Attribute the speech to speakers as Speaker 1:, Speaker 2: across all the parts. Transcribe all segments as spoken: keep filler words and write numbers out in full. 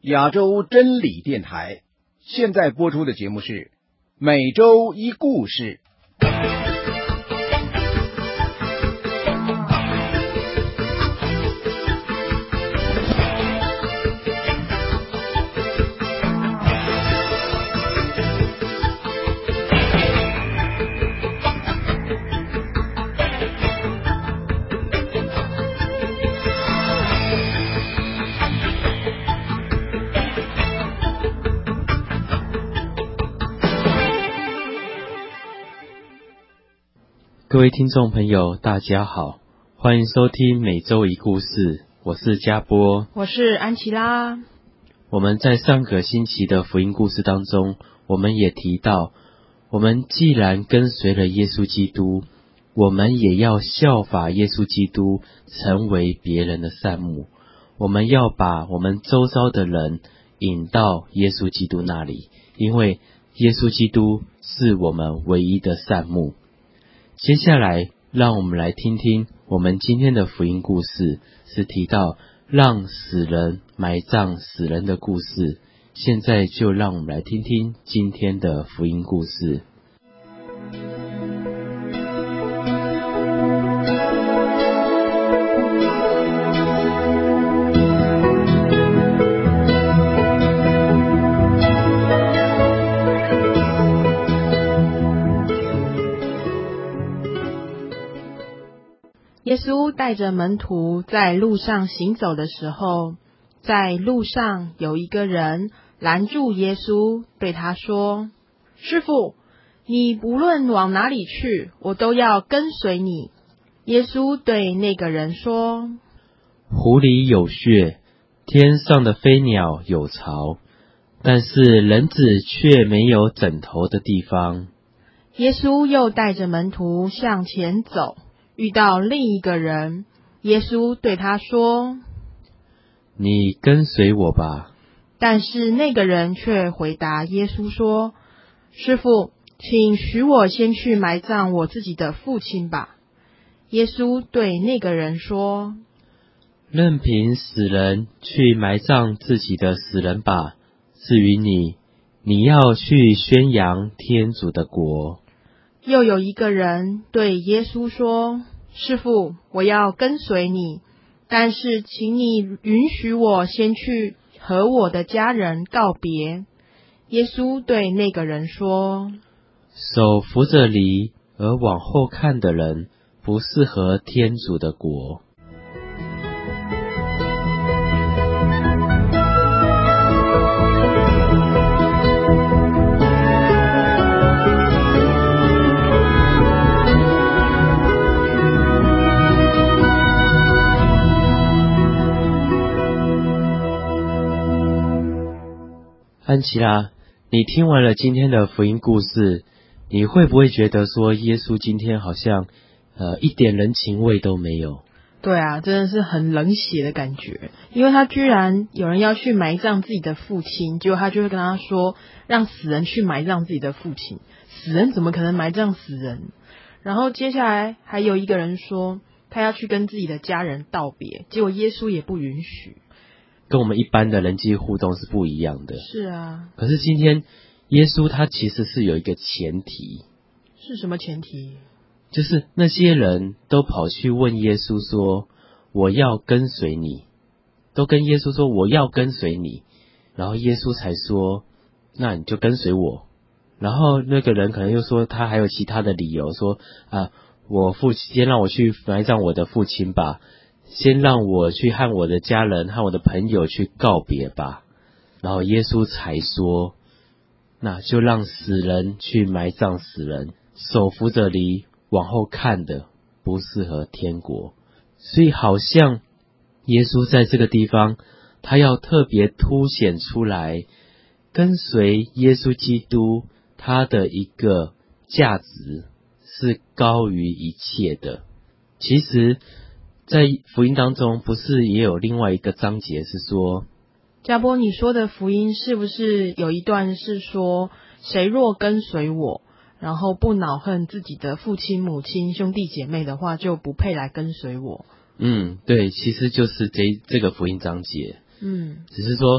Speaker 1: 亚洲真理电台，现在播出的节目是每周一故事。
Speaker 2: 各位听众朋友大家好，欢迎收听每周一故事，我是嘉波，
Speaker 3: 我是安琪拉。
Speaker 2: 我们在上个星期的福音故事当中，我们也提到，我们既然跟随了耶稣基督，我们也要效法耶稣基督，成为别人的善牧。我们要把我们周遭的人引到耶稣基督那里，因为耶稣基督是我们唯一的善牧。接下来让我们来听听我们今天的福音故事，是提到让死人埋葬死人的故事。现在就让我们来听听今天的福音故事。
Speaker 3: 耶稣带着门徒在路上行走的时候，在路上有一个人拦住耶稣，对他说：师父，你不论往哪里去，我都要跟随你。耶稣对那个人说：
Speaker 2: 湖里有穴，天上的飞鸟有巢，但是人子却没有枕头的地方。
Speaker 3: 耶稣又带着门徒向前走，遇到另一个人，耶稣对他说：
Speaker 2: 你跟随我吧。
Speaker 3: 但是那个人却回答耶稣说：师父，请许我先去埋葬我自己的父亲吧。耶稣对那个人说：
Speaker 2: 任凭死人去埋葬自己的死人吧，至于你，你要去宣扬天主的国。
Speaker 3: 又有一个人对耶稣说：师父，我要跟随你，但是请你允许我先去和我的家人告别。耶稣对那个人说：
Speaker 2: 手扶着犁而往后看的人，不适合天主的国。安琪拉，你听完了今天的福音故事，你会不会觉得说耶稣今天好像呃一点人情味都没有？
Speaker 3: 对啊，真的是很冷血的感觉，因为他居然有人要去埋葬自己的父亲，结果他就会跟他说让死人去埋葬自己的父亲，死人怎么可能埋葬死人？然后接下来还有一个人说他要去跟自己的家人道别，结果耶稣也不允许。
Speaker 2: 跟我们一般的人际互动是不一样的。
Speaker 3: 是啊。
Speaker 2: 可是今天耶稣他其实是有一个前提。
Speaker 3: 是什么前提？
Speaker 2: 就是那些人都跑去问耶稣说我要跟随你，都跟耶稣说我要跟随你，然后耶稣才说那你就跟随我。然后那个人可能又说他还有其他的理由，说啊，我父亲先让我去埋葬我的父亲吧，先让我去和我的家人和我的朋友去告别吧。然后耶稣才说那就让死人去埋葬死人，手扶着犁往后看的不适合天国。所以好像耶稣在这个地方他要特别凸显出来跟随耶稣基督他的一个价值是高于一切的。其实在福音当中不是也有另外一个章节是说，
Speaker 3: 嘉波，你说的福音是不是有一段是说谁若跟随我，然后不恼恨自己的父亲母亲兄弟姐妹的话，就不配来跟随我？
Speaker 2: 嗯，对，其实就是这这个福音章节。
Speaker 3: 嗯，
Speaker 2: 只是说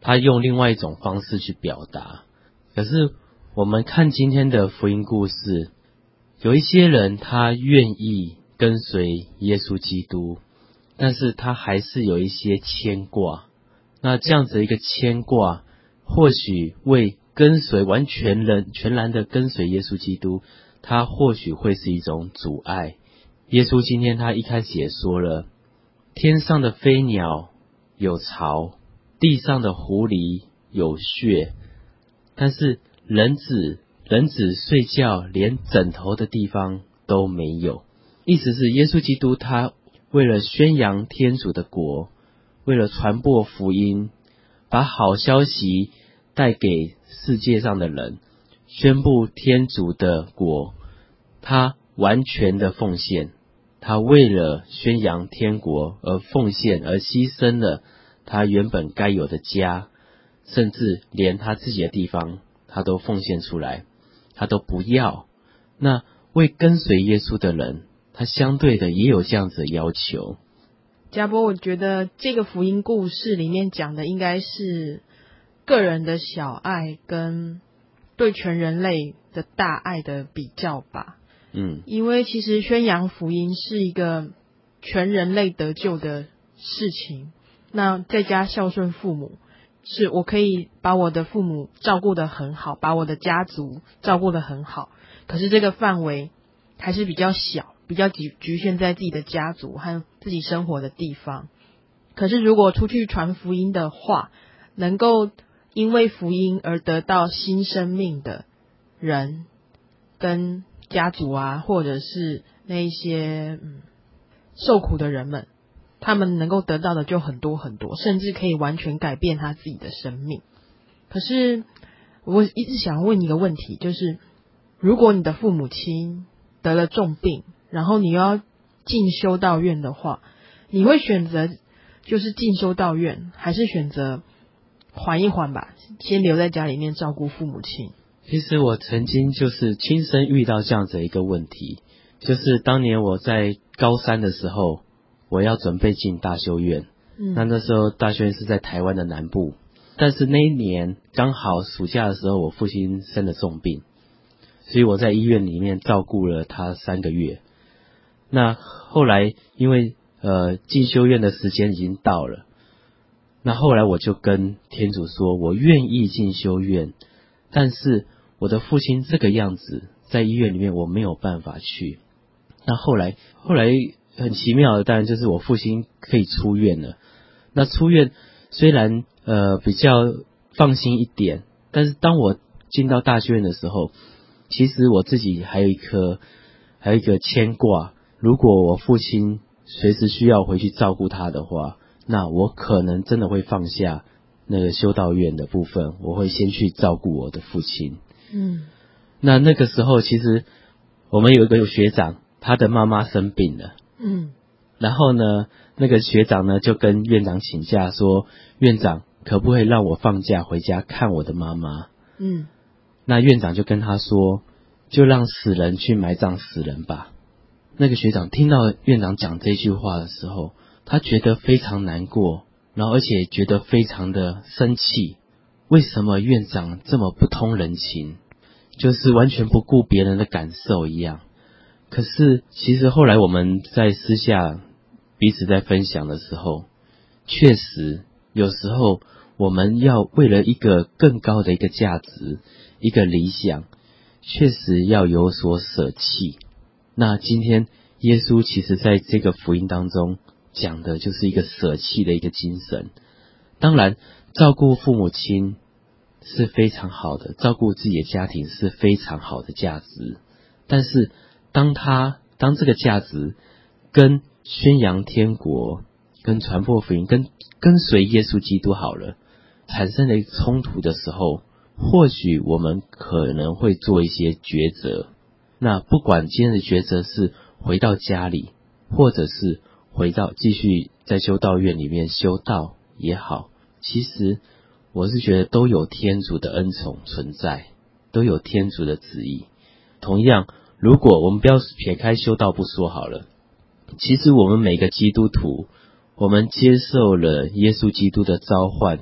Speaker 2: 他用另外一种方式去表达。可是我们看今天的福音故事，有一些人他愿意跟随耶稣基督，但是他还是有一些牵挂。那这样子一个牵挂，或许为跟随完全人全然的跟随耶稣基督，他或许会是一种阻碍。耶稣今天他一开始也说了，天上的飞鸟有巢，地上的狐狸有穴，但是人子人子睡觉连枕头的地方都没有。意思是耶稣基督他为了宣扬天主的国，为了传播福音，把好消息带给世界上的人，宣布天主的国，他完全的奉献，他为了宣扬天国而奉献，而牺牲了他原本该有的家，甚至连他自己的地方他都奉献出来，他都不要。那为跟随耶稣的人，他相对的也有这样子的要求。
Speaker 3: 嘉波，我觉得这个福音故事里面讲的应该是个人的小爱跟对全人类的大爱的比较吧。
Speaker 2: 嗯，
Speaker 3: 因为其实宣扬福音是一个全人类得救的事情，那在家孝顺父母，是我可以把我的父母照顾得很好，把我的家族照顾得很好，可是这个范围还是比较小，比较局局限在自己的家族和自己生活的地方。可是如果出去传福音的话，能够因为福音而得到新生命的人跟家族啊，或者是那一些嗯受苦的人们，他们能够得到的就很多很多，甚至可以完全改变他自己的生命。可是我一直想问一个问题，就是如果你的父母亲得了重病，然后你又要进修道院的话，你会选择就是进修道院，还是选择缓一缓吧，先留在家里面照顾父母亲？
Speaker 2: 其实我曾经就是亲身遇到这样子的一个问题，就是当年我在高三的时候，我要准备进大修院。嗯，那那时候大修院是在台湾的南部，但是那一年刚好暑假的时候，我父亲生了重病，所以我在医院里面照顾了他三个月。那后来因为呃进修院的时间已经到了，那后来我就跟天主说，我愿意进修院，但是我的父亲这个样子，在医院里面我没有办法去。那后来后来很奇妙的，当然就是我父亲可以出院了。那出院虽然呃比较放心一点，但是当我进到大修院的时候，其实我自己还有一颗还有一个牵挂，如果我父亲随时需要回去照顾他的话，那我可能真的会放下那个修道院的部分，我会先去照顾我的父亲。嗯，那那个时候其实我们有一个学长，他的妈妈生病了。嗯，然后呢，那个学长呢就跟院长请假说，院长可不可以让我放假回家看我的妈妈？嗯，那院长就跟他说，就让死人去埋葬死人吧。那个学长听到院长讲这句话的时候，他觉得非常难过，然后而且觉得非常的生气。为什么院长这么不通人情，就是完全不顾别人的感受一样？可是其实后来我们在私下彼此在分享的时候，确实有时候我们要为了一个更高的一个价值，一个理想，确实要有所舍弃。那今天耶稣其实在这个福音当中讲的就是一个舍弃的一个精神。当然照顾父母亲是非常好的，照顾自己的家庭是非常好的价值，但是当他当这个价值跟宣扬天国、跟传播福音、跟跟随耶稣基督好了，产生了一个冲突的时候，或许我们可能会做一些抉择。那不管今天的抉择是回到家里，或者是回到继续在修道院里面修道也好，其实我是觉得都有天主的恩宠存在，都有天主的旨意。同样，如果我们不要撇开修道不说好了，其实我们每个基督徒，我们接受了耶稣基督的召唤，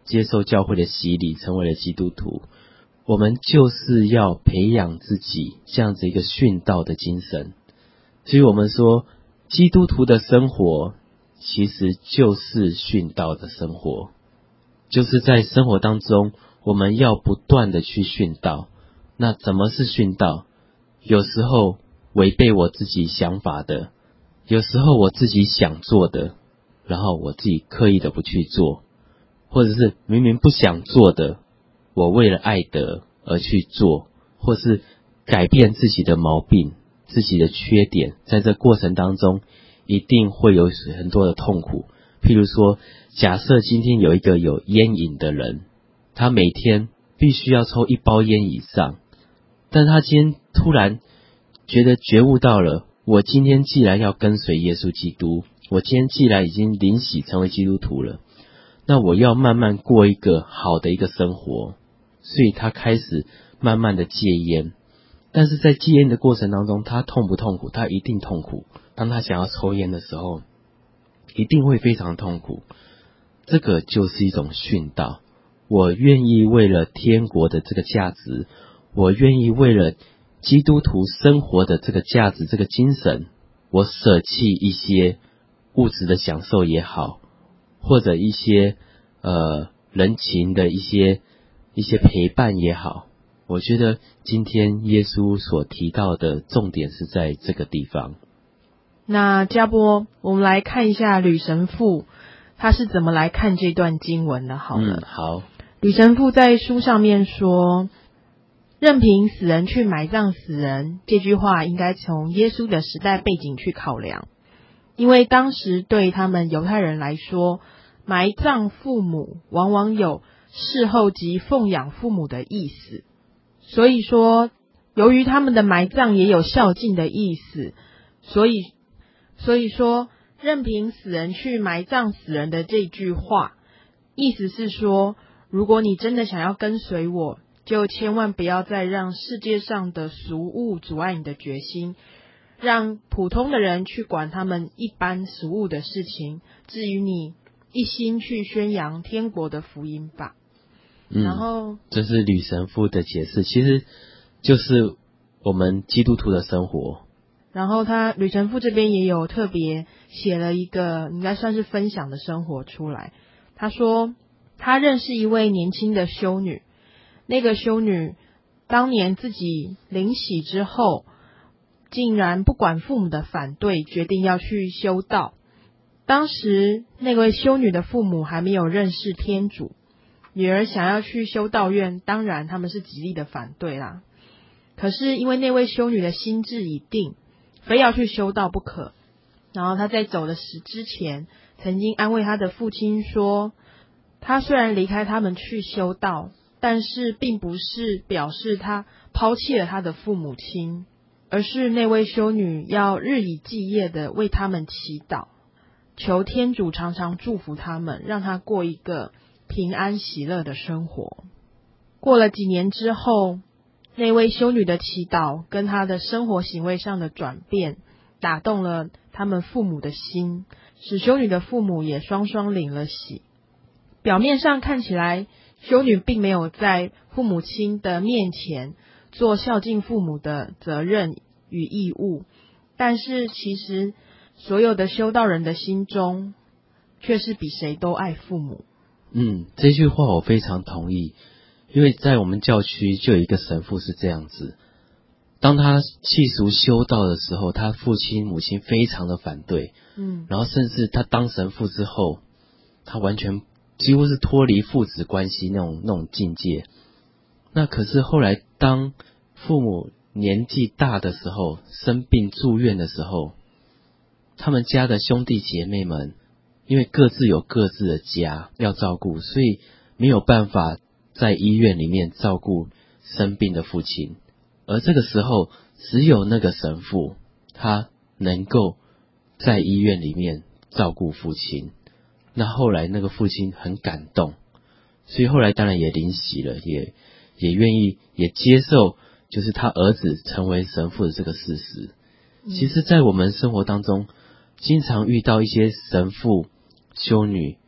Speaker 2: 接受教会的洗礼，成为了基督徒，我们就是要培养自己这样子一个殉道的精神。所以我们说，基督徒的生活其实就是殉道的生活，就是在生活当中我们要不断的去殉道。那怎么是殉道？有时候违背我自己想法的，有时候我自己想做的，然后我自己刻意的不去做，或者是明明不想做的，我为了爱德而去做，或是改变自己的毛病，自己的缺点，在这过程当中一定会有很多的痛苦。譬如说，假设今天有一个有烟瘾的人，他每天必须要抽一包烟以上，但他今天突然觉得觉悟到了，我今天既然要跟随耶稣基督，我今天既然已经领洗成为基督徒了，那我要慢慢过一个好的一个生活，所以他开始慢慢的戒烟。但是在戒烟的过程当中，他痛不痛苦？他一定痛苦。当他想要抽烟的时候，一定会非常痛苦。这个就是一种殉道。我愿意为了天国的这个价值，我愿意为了基督徒生活的这个价值，这个精神，我舍弃一些物质的享受也好，或者一些呃人情的一些一些陪伴也好。我觉得今天耶稣所提到的重点是在这个地方。
Speaker 3: 那嘉波，我们来看一下吕神父他是怎么来看这段经文的。好了，
Speaker 2: 嗯，好。
Speaker 3: 吕神父在书上面说，任凭死人去埋葬死人，这句话应该从耶稣的时代背景去考量，因为当时对他们犹太人来说，埋葬父母往往有事后及奉养父母的意思，所以说由于他们的埋葬也有孝敬的意思，所以所以说任凭死人去埋葬死人的这句话，意思是说，如果你真的想要跟随我，就千万不要再让世界上的俗物阻碍你的决心，让普通的人去管他们一般俗物的事情，至于你一心去宣扬天国的福音吧。
Speaker 2: 嗯，
Speaker 3: 然后
Speaker 2: 这是吕神父的解释，其实就是我们基督徒的生活。
Speaker 3: 然后他吕神父这边也有特别写了一个应该算是分享的生活出来。他说他认识一位年轻的修女，那个修女当年自己领洗之后，竟然不管父母的反对，决定要去修道。当时那位修女的父母还没有认识天主，女儿想要去修道院，当然他们是极力的反对啦。可是因为那位修女的心志已定，非要去修道不可，然后她在走的时之前，曾经安慰她的父亲说，她虽然离开他们去修道，但是并不是表示她抛弃了她的父母亲，而是那位修女要日以继夜的为他们祈祷，求天主常常祝福他们，让她过一个平安喜乐的生活。过了几年之后，那位修女的祈祷跟她的生活行为上的转变，打动了他们父母的心，使修女的父母也双双领了洗。表面上看起来，修女并没有在父母亲的面前做孝敬父母的责任与义务，但是其实所有的修道人的心中，却是比谁都爱父母。
Speaker 2: 嗯，这句话我非常同意，因为在我们教区就有一个神父是这样子，当他弃俗修道的时候，他父亲母亲非常的反对，嗯，然后甚至他当神父之后，他完全几乎是脱离父子关系那种那种境界。那可是后来当父母年纪大的时候，生病住院的时候，他们家的兄弟姐妹们因为各自有各自的家要照顾，所以没有办法在医院里面照顾生病的父亲，而这个时候只有那个神父他能够在医院里面照顾父亲。那后来那个父亲很感动，所以后来当然也领洗了，也也愿意也接受就是他儿子成为神父的这个事实。其实在我们生活当中经常遇到一些神父修女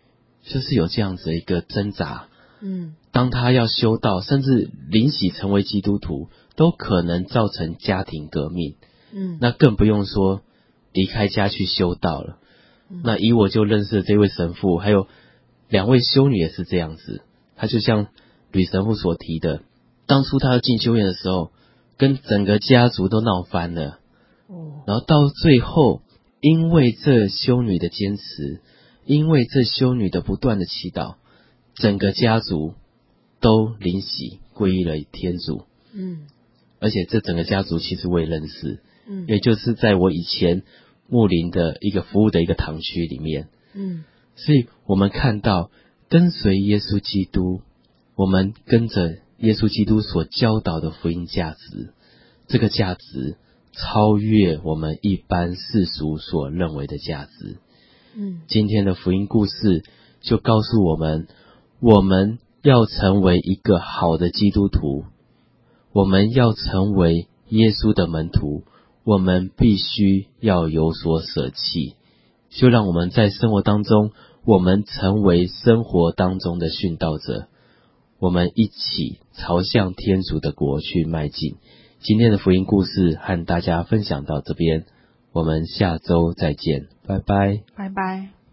Speaker 2: 就是有这样子的一个挣扎。
Speaker 3: 嗯，
Speaker 2: 当他要修道，甚至临洗成为基督徒，都可能造成家庭革命。
Speaker 3: 嗯，
Speaker 2: 那更不用说离开家去修道了。
Speaker 3: 嗯、
Speaker 2: 那以我就认识的这位神父，还有两位修女也是这样子。他就像吕神父所提的，当初他要进修院的时候，跟整个家族都闹翻了。
Speaker 3: 哦，
Speaker 2: 然后到最后，因为这修女的坚持，因为这修女的不断的祈祷，整个家族都临洗皈依了天主。
Speaker 3: 嗯，
Speaker 2: 而且这整个家族其实我也认识，
Speaker 3: 嗯，
Speaker 2: 也就是在我以前牧灵的一个服务的一个堂区里面。
Speaker 3: 嗯，
Speaker 2: 所以我们看到跟随耶稣基督，我们跟着耶稣基督所教导的福音价值，这个价值超越我们一般世俗所认为的价值。
Speaker 3: 嗯，
Speaker 2: 今天的福音故事就告诉我们，我们要成为一个好的基督徒，我们要成为耶稣的门徒，我们必须要有所舍弃。就让我们在生活当中，我们成为生活当中的殉道者，我们一起朝向天主的国去迈进。今天的福音故事和大家分享到这边，我们下周再见，拜拜，
Speaker 3: 拜拜。